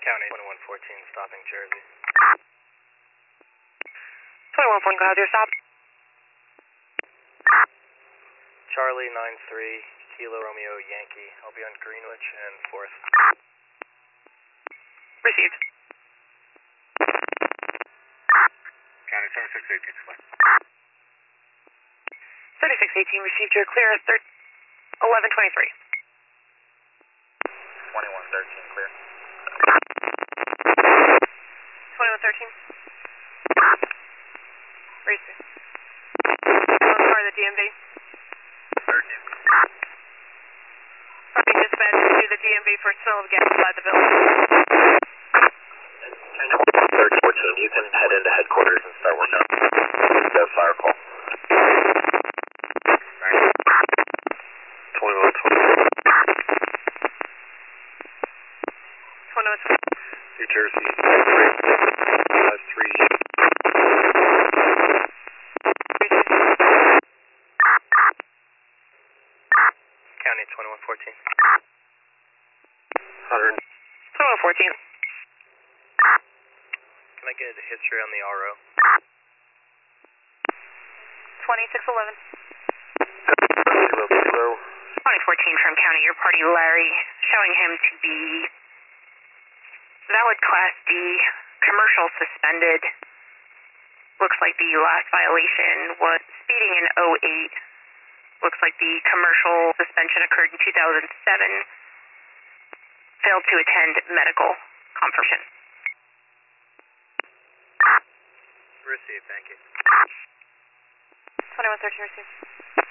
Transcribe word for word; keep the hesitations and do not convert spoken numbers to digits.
County twenty-one fourteen, stopping Jersey. twenty-one fourteen, how's your stop? Charlie nine three, Kilo Romeo Yankee. I'll be on Greenwich and fourth. Received. County thirty-six eighteen, clear. thirty-six eighteen, received your clear, eleven twenty-three. twenty-one thirteen, clear. twenty-one thirteen. Received. One car, the D M V. thirteen. Copy, dispatch to the D M V for smell of gas inside the building. thirty fourteen, you can head into headquarters and start working on the fire call. twenty-one twenty. twenty-one twenty. New Jersey, five three. County twenty-one fourteen. one hundred. twenty-one fourteen. Can I get a history on the R O? twenty-six eleven. Kilo, Kilo. twenty fourteen from County, your party Larry, showing him to be valid Class D, commercial suspended. Looks like the last violation was speeding in oh eight. Looks like the commercial suspension occurred in two thousand seven. Failed to attend medical confirmation. Received, thank you. twenty-one thirteen received.